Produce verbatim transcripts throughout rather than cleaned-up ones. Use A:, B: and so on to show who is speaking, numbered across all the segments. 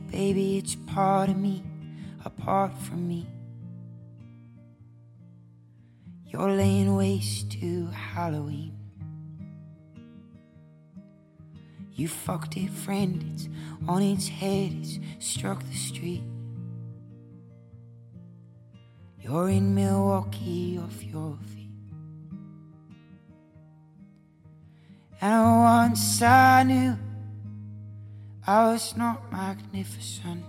A: baby, it's part of me, apart from me. You're laying waste to Halloween. You fucked it, friend, it's on its head, it's struck the street. You're in Milwaukee off your feet. And once I knew I was not magnificent.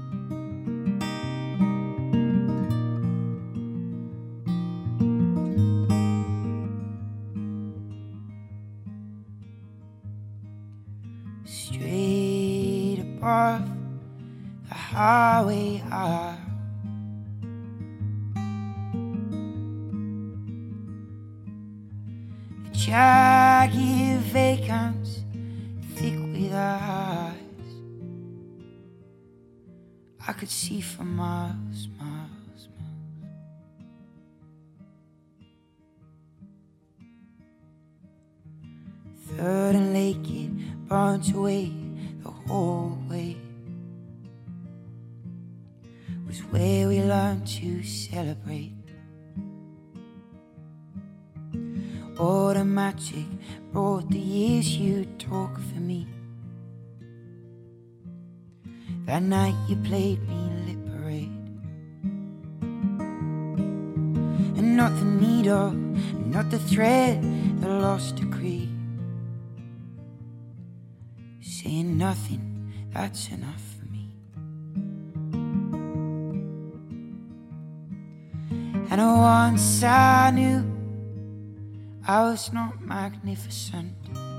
A: Straight above the highway are a jagged vacance, thick with eyes. I could see for miles, miles, miles. Third and Lake, it burnt away the whole way. Was where we learned to celebrate. Automatic brought the years you talk for me. That night you played me Lit Parade. And not the needle, not the thread that lost a creed. Saying nothing, that's enough for me. And once I knew I was not magnificent.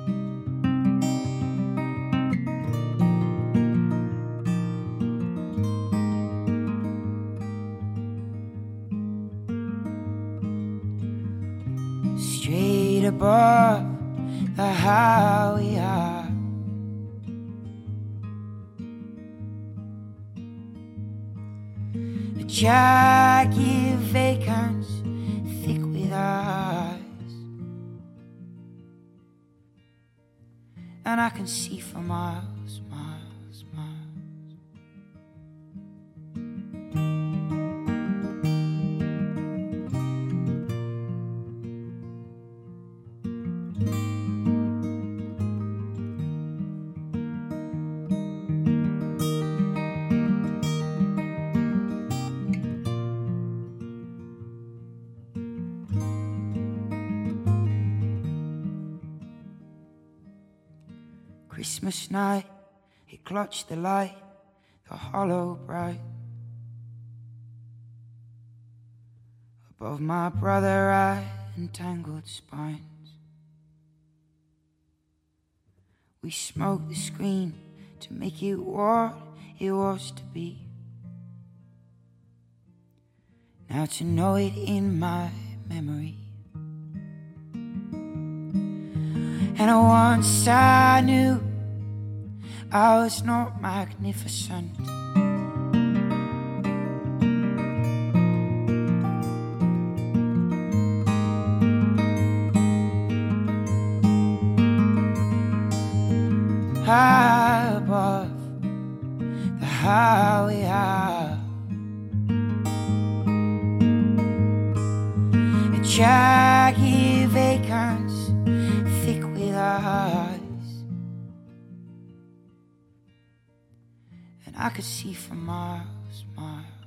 A: Straight above the highway are a jagged vacance, thick with eyes. And I can see for miles, miles, miles. Christmas night, it clutched the light, the hollow bright. Above my brother I entangled spines. We smoked the screen to make it what it was to be. Now to know it in my memory. And once I knew I was not magnificent. High above the highway high, a jagged vacance, thick with eyes. And I could see for miles, miles.